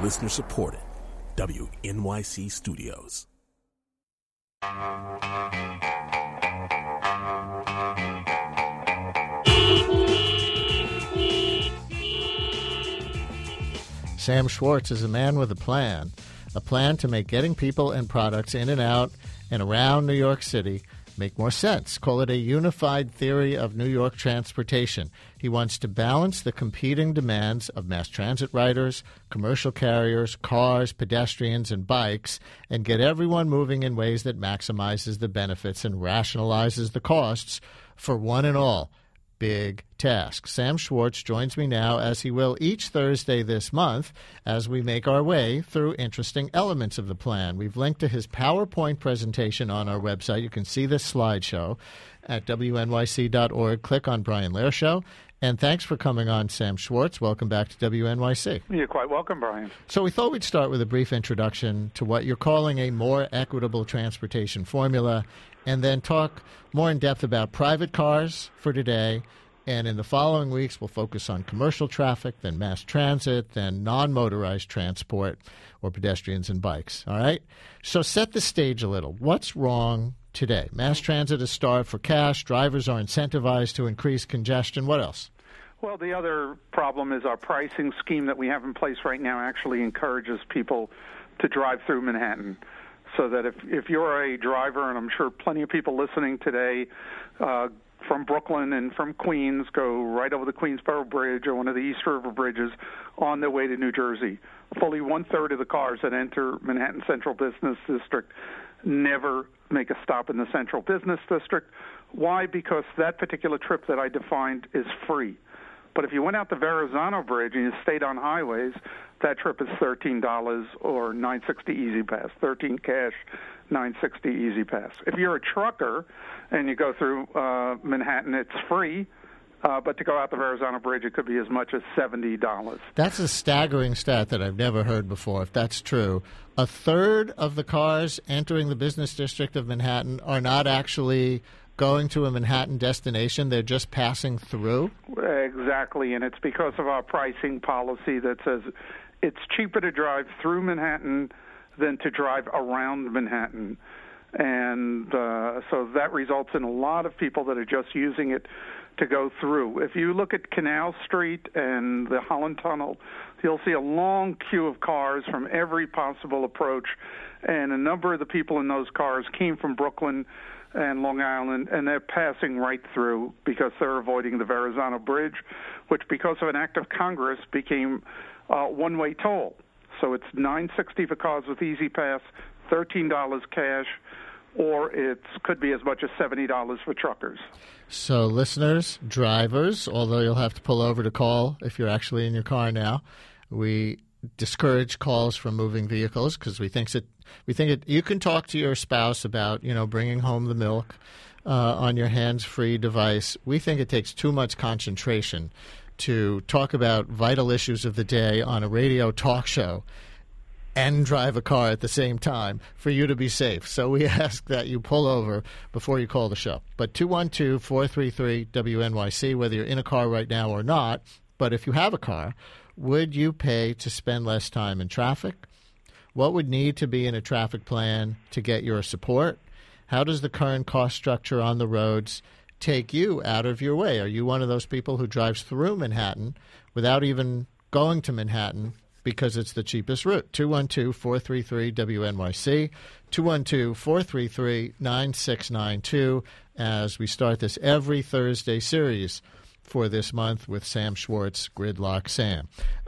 Listener supported. WNYC Studios. Sam Schwartz is a man with a plan to make getting people and products in and out and around New York City make more sense. Call it a unified theory of New York transportation. He wants to balance the competing demands of mass transit riders, commercial carriers, cars, pedestrians, and bikes, and get everyone moving in ways that maximizes the benefits and rationalizes the costs for one and all. Big task. Sam Schwartz joins me now, as he will each Thursday this month, as we make our way through interesting elements of the plan. We've linked to his PowerPoint presentation on our website. You can see this slideshow at WNYC.org. Click on Brian Lehrer Show. And thanks for coming on, Sam Schwartz. Welcome back to WNYC. You're quite welcome, Brian. So we thought we'd start with a brief introduction to what you're calling a more equitable transportation formula, and then talk more in depth about private cars for today. And in the following weeks, we'll focus on commercial traffic, then mass transit, then non-motorized transport or pedestrians and bikes. All right? So set the stage a little. What's wrong today? Mass transit is starved for cash. Drivers are incentivized to increase congestion. What else? Well, the other problem is our pricing scheme that we have in place right now actually encourages people to drive through Manhattan. So that if you're a driver, and I'm sure plenty of people listening today from Brooklyn and from Queens go right over the Queensboro Bridge or one of the East River bridges on their way to New Jersey. Fully one-third of the cars that enter Manhattan Central Business District never make a stop in the Central Business District. Why? Because that particular trip that I defined is free. But if you went out the Verrazano Bridge and you stayed on highways, that trip is $13 or $9.60 Easy Pass, $13 cash, $9.60 Easy Pass. If you're a trucker and you go through Manhattan, it's free. But to go out the Verrazano Bridge, it could be as much as $70. That's a staggering stat that I've never heard before, if that's true. A third of the cars entering the business district of Manhattan are not actually going to a Manhattan destination. They're just passing through? Exactly, and it's because of our pricing policy that says it's cheaper to drive through Manhattan than to drive around Manhattan. And so that results in a lot of people that are just using it to go through. If you look at Canal Street and the Holland Tunnel, you'll see a long queue of cars from every possible approach, and a number of the people in those cars came from Brooklyn and Long Island, and they're passing right through because they're avoiding the Verrazano Bridge, which, because of an act of Congress, became one-way toll. So it's $9.60 for cars with Easy Pass, $13 cash, or it could be as much as $70 for truckers. So listeners, drivers, although you'll have to pull over to call if you're actually in your car now, we discourage calls from moving vehicles because we think it. You can talk to your spouse about bringing home the milk on your hands-free device. We think it takes too much concentration to talk about vital issues of the day on a radio talk show and drive a car at the same time for you to be safe. So we ask that you pull over before you call the show. But 212-433-WNYC, whether you're in a car right now or not, but if you have a car, would you pay to spend less time in traffic? What would need to be in a traffic plan to get your support? How does the current cost structure on the roads take you out of your way? Are you one of those people who drives through Manhattan without even going to Manhattan because it's the cheapest route? 212-433-WNYC, 212-433-9692, as we start this every Thursday series for this month with Sam Schwartz, Gridlock Sam.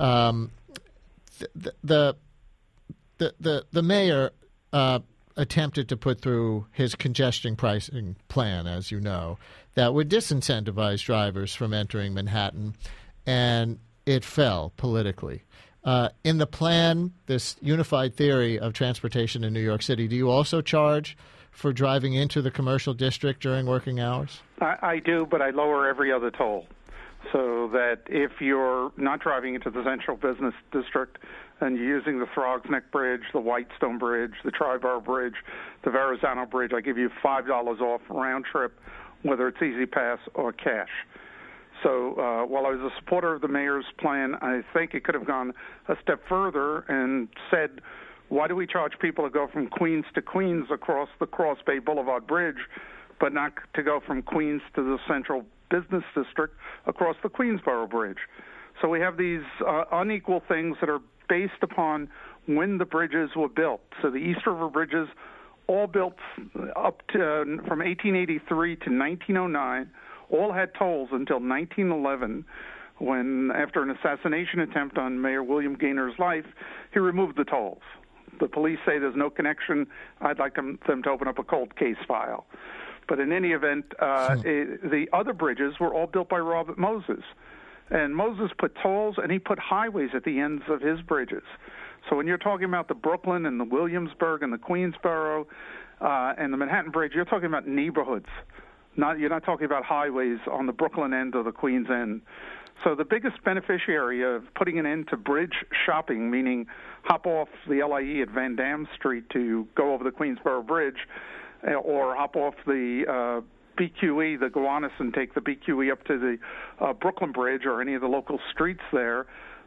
The mayor attempted to put through his congestion pricing plan, as you know, that would disincentivize drivers from entering Manhattan, and it fell politically. In the plan, this unified theory of transportation in New York City, do you also charge for driving into the commercial district during working hours? I do, but I lower every other toll. So that if you're not driving into the Central Business District and you're using the Throgs Neck Bridge, the Whitestone Bridge, the Triborough Bridge, the Verrazano Bridge, I give you $5 off round trip, whether it's Easy Pass or cash. So while I was a supporter of the mayor's plan, I think it could have gone a step further and said, why do we charge people to go from Queens to Queens across the Cross Bay Boulevard Bridge, but not to go from Queens to the Central Business District across the Queensboro Bridge? So we have these unequal things that are based upon when the bridges were built. So the East River bridges, all built up to from 1883 to 1909, all had tolls until 1911, when, after an assassination attempt on Mayor William Gaynor's life, he removed the tolls. The police say there's no connection. I'd like them to open up a cold case file. But in any event, the other bridges were all built by Robert Moses. And Moses put tolls and he put highways at the ends of his bridges. So when you're talking about the Brooklyn and the Williamsburg and the Queensboro and the Manhattan Bridge, you're talking about neighborhoods. You're not talking about highways on the Brooklyn end or the Queens end. So the biggest beneficiary of putting an end to bridge shopping, meaning hop off the LIE at Van Dam Street to go over the Queensboro Bridge, or hop off the BQE, the Gowanus, and take the BQE up to the Brooklyn Bridge or any of the local streets there,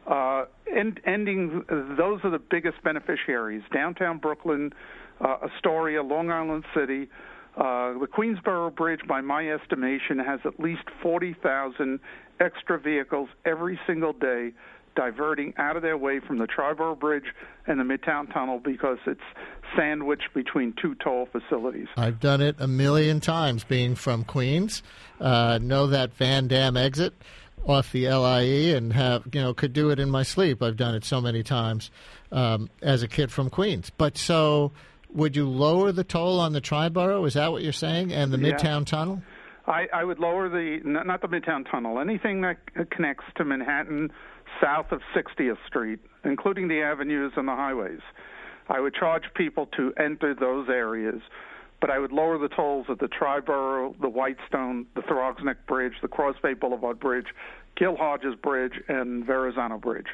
ending, those are the biggest beneficiaries. Downtown Brooklyn, Astoria, Long Island City. The Queensboro Bridge, by my estimation, has at least 40,000 extra vehicles every single day diverting out of their way from the Triborough Bridge and the Midtown Tunnel because it's sandwiched between two toll facilities. I've done it a million times being from Queens. Know that Van Dam exit off the LIE and could do it in my sleep. I've done it so many times as a kid from Queens. But so would you lower the toll on the Triborough? Is that what you're saying? And the Midtown Tunnel? I would lower not the Midtown Tunnel, anything that connects to Manhattan south of 60th Street, including the avenues and the highways. I would charge people to enter those areas, but I would lower the tolls at the Triborough, the Whitestone, the Throgs Neck Bridge, the Cross Bay Boulevard Bridge, Gil Hodges Bridge, and Verrazano Bridge.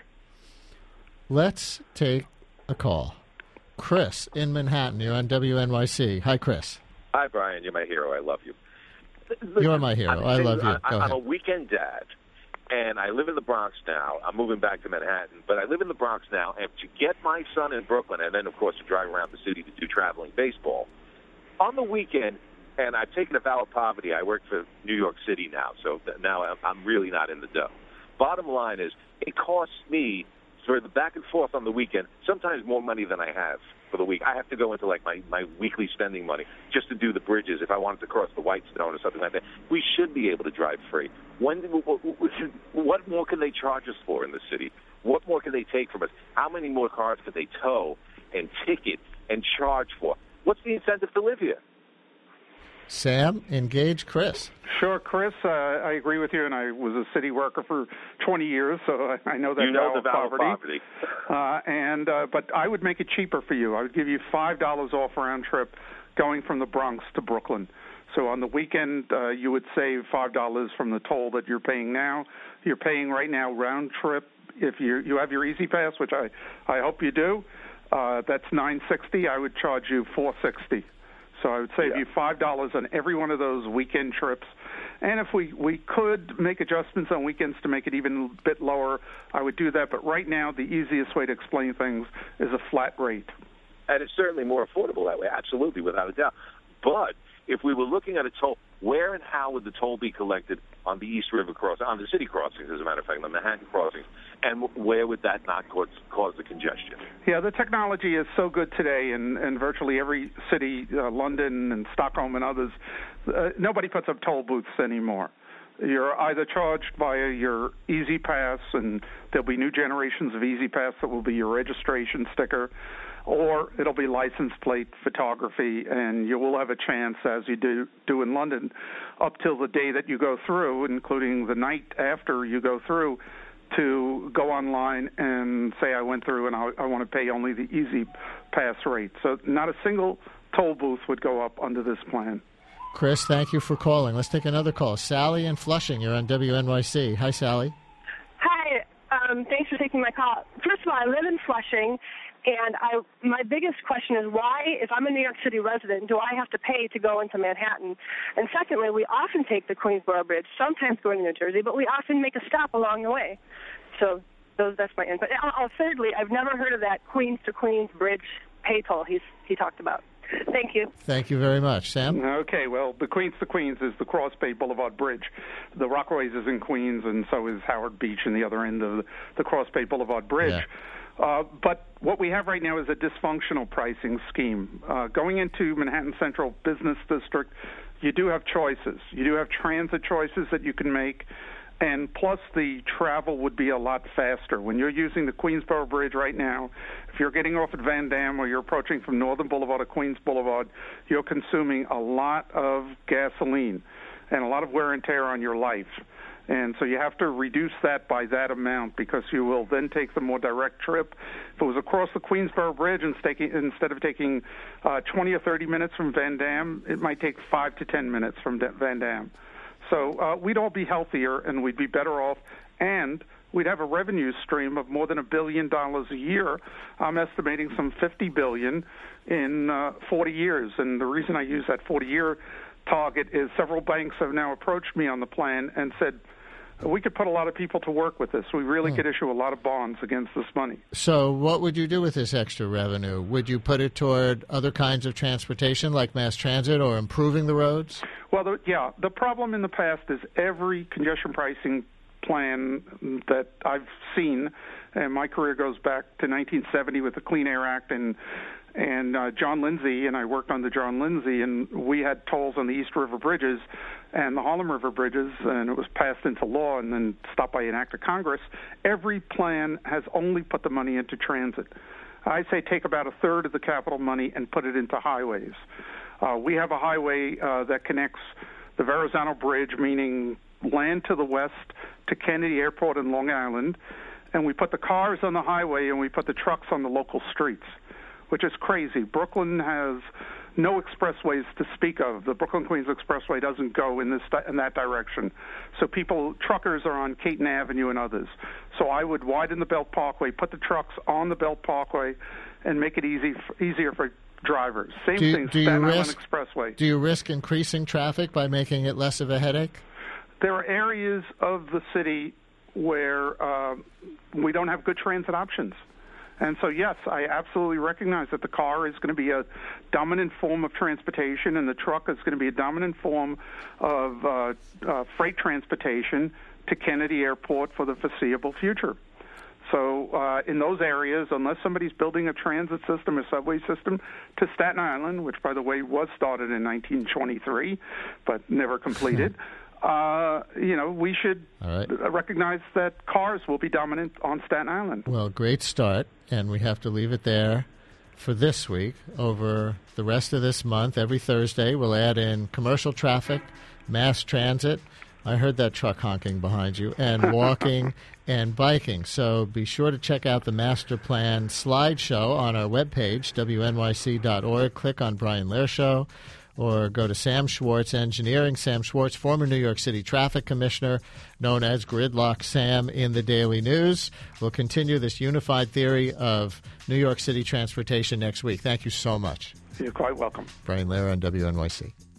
Let's take a call. Chris in Manhattan, you're on WNYC. Hi, Chris. Hi, Brian. You're my hero. I love you. You're my hero. I love you. I'm a weekend dad, and I live in the Bronx now. I'm moving back to Manhattan, but I live in the Bronx now, and to get my son in Brooklyn, and then, of course, to drive around the city to do traveling baseball, on the weekend, and I've taken a vow of poverty. I work for New York City now, so now I'm really not in the dough. Bottom line is, it costs me, for the back and forth on the weekend, sometimes more money than I have for the week. I have to go into like my weekly spending money just to do the bridges if I wanted to cross the Whitestone or something like that. We should be able to drive free. What more can they charge us for in the city? What more can they take from us? How many more cars could they tow and ticket and charge for? What's the incentive to live here? Sam, engage Chris. Sure, Chris, I agree with you, and I was a city worker for 20 years, so I know that vow of poverty. But I would make it cheaper for you. I would give you $5 off round trip going from the Bronx to Brooklyn. So on the weekend, you would save $5 from the toll that you're paying now. You're paying right now round trip. If you have your Easy Pass, which I hope you do, that's $9.60. I would charge you $4.60. So I would save you $5 on every one of those weekend trips. And if we could make adjustments on weekends to make it even a bit lower, I would do that. But right now, the easiest way to explain things is a flat rate. And it's certainly more affordable that way, absolutely, without a doubt. But if we were looking at a toll, where and how would the toll be collected on the East River crossing, on the city crossings, as a matter of fact, the Manhattan crossings, and where would that not cause the congestion? Yeah, the technology is so good today in virtually every city, London and Stockholm and others. Nobody puts up toll booths anymore. You're either charged by your Easy Pass, and there'll be new generations of Easy Pass that will be your registration sticker, or it'll be license plate photography, and you will have a chance, as you do in London, up till the day that you go through, including the night after you go through, to go online and say, I went through and I want to pay only the Easy Pass rate. So not a single toll booth would go up under this plan. Chris, thank you for calling. Let's take another call. Sally in Flushing, you're on WNYC. Hi, Sally. Hi, thanks for taking my call. First of all, I live in Flushing, And my biggest question is why, if I'm a New York City resident, do I have to pay to go into Manhattan? And secondly, we often take the Queensboro Bridge, sometimes going to New Jersey, but we often make a stop along the way. So that's my input. Thirdly, I've never heard of that Queens to Queens Bridge pay toll he talked about. Thank you. Thank you very much. Sam? Okay, well, the Queens to Queens is the Cross Bay Boulevard Bridge. The Rockaways is in Queens, and so is Howard Beach and the other end of the Cross Bay Boulevard Bridge. Yeah. But what we have right now is a dysfunctional pricing scheme. Going into Manhattan Central Business District, you do have choices. You do have transit choices that you can make, and plus the travel would be a lot faster. When you're using the Queensboro Bridge right now, if you're getting off at Van Dam or you're approaching from Northern Boulevard to Queens Boulevard, you're consuming a lot of gasoline and a lot of wear and tear on your life. And so you have to reduce that by that amount because you will then take the more direct trip. If it was across the Queensboro Bridge, instead of taking 20 or 30 minutes from Van Dam, it might take 5 to 10 minutes from Van Dam. So we'd all be healthier and we'd be better off, and we'd have a revenue stream of more than $1 billion a year. I'm estimating some $50 billion in 40 years. And the reason I use that 40-year target is several banks have now approached me on the plan and said, we could put a lot of people to work with this. We really could issue a lot of bonds against this money. So what would you do with this extra revenue? Would you put it toward other kinds of transportation like mass transit or improving the roads? Well, the problem in the past is every congestion pricing plan that I've seen, and my career goes back to 1970 with the Clean Air Act and John Lindsay, and I worked on the John Lindsay, and we had tolls on the East River bridges and the Harlem River bridges, and it was passed into law and then stopped by an act of Congress. Every plan has only put the money into transit. I say take about a third of the capital money and put it into highways. We have a highway that connects the Verrazano Bridge, meaning land to the west, to Kennedy Airport in Long Island, and we put the cars on the highway and we put the trucks on the local streets, which is crazy. Brooklyn has no expressways to speak of. The Brooklyn-Queens Expressway doesn't go in that direction. So truckers are on Caton Avenue and others. So I would widen the Belt Parkway, put the trucks on the Belt Parkway, and make it easier for drivers. Same thing, Staten Island Expressway. Do you risk increasing traffic by making it less of a headache? There are areas of the city where we don't have good transit options. And so, yes, I absolutely recognize that the car is going to be a dominant form of transportation and the truck is going to be a dominant form of freight transportation to Kennedy Airport for the foreseeable future. So in those areas, unless somebody's building a transit system, a subway system to Staten Island, which, by the way, was started in 1923 but never completed, we should recognize that cars will be dominant on Staten Island. Well, great start, and we have to leave it there for this week. Over the rest of this month, every Thursday, we'll add in commercial traffic, mass transit. I heard that truck honking behind you, and walking and biking. So be sure to check out the master plan slideshow on our webpage, wnyc.org. Click on Brian Lehrer Show, or go to Sam Schwartz Engineering. Sam Schwartz, former New York City Traffic Commissioner, known as Gridlock Sam in the Daily News. We'll continue this unified theory of New York City transportation next week. Thank you so much. You're quite welcome. Brian Lehrer on WNYC.